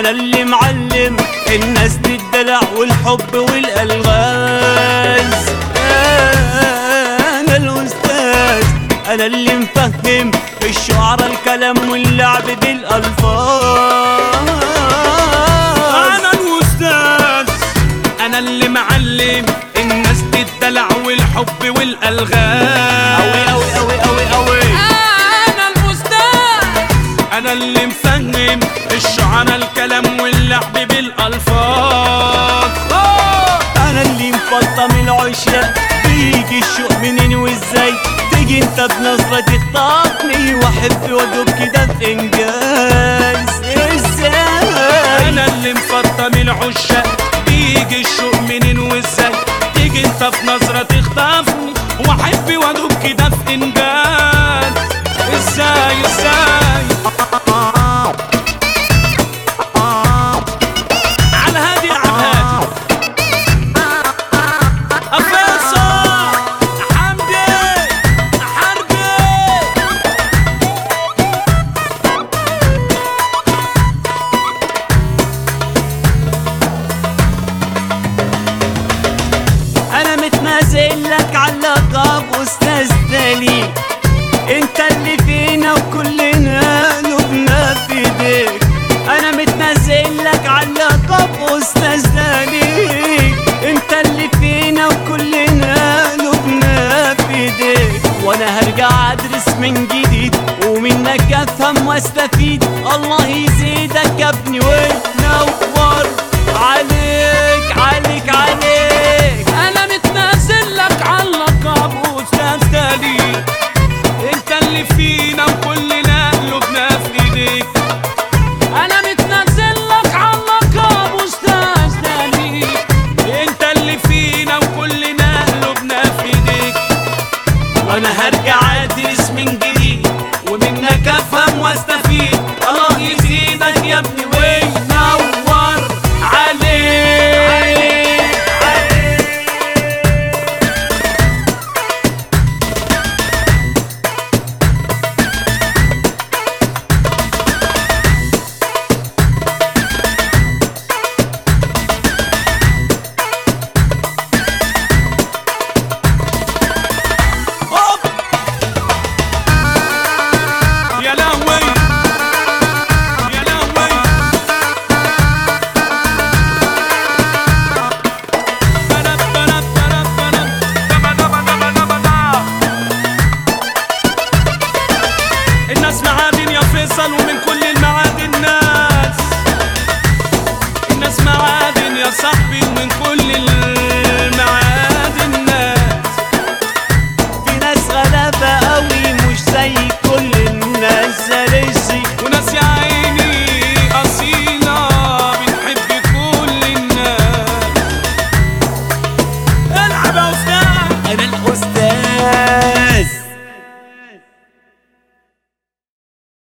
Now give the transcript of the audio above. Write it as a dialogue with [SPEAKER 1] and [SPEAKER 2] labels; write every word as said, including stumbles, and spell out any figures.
[SPEAKER 1] انا اللي معلم الناس بالدلع والحب والالغاز. انا الاستاذ، انا اللي مفهم الشعراء الكلام واللعب بالالفاظ.
[SPEAKER 2] انا الاستاذ، انا اللي معلم الناس بالدلع والحب والالغاز.
[SPEAKER 1] اوي اوي اوي اوي اوي.
[SPEAKER 2] انا الاستاذ، انا اللي مفهم الشعراء الكلام واللعب بالالفاظ.
[SPEAKER 1] انا اللي مفطم العشاق بيجي الشوق منين وازاي، تيجي انت بنظرة تخطفني واحب وادوب كده في انجاز. ازاي
[SPEAKER 2] انا اللي مفطم العشاق بيجي الشوق منين وازاي، تيجي انت بنظرة تخطفني واحب وادوب كده في انجاز. ازاي ازاي على هادي على هادي أفيصل حمدي حربي.
[SPEAKER 1] انا متنازل لك على اللقب استاذ دليل، انت اللي فينا وكلنا لبنا في ايديك. انا متنازل لك على اللقب استاذ دليل، انت اللي فينا وكلنا لبنا في ايديك. وانا هرجع ادرس من جديد ومنك افهم واستفيد، الله يزيد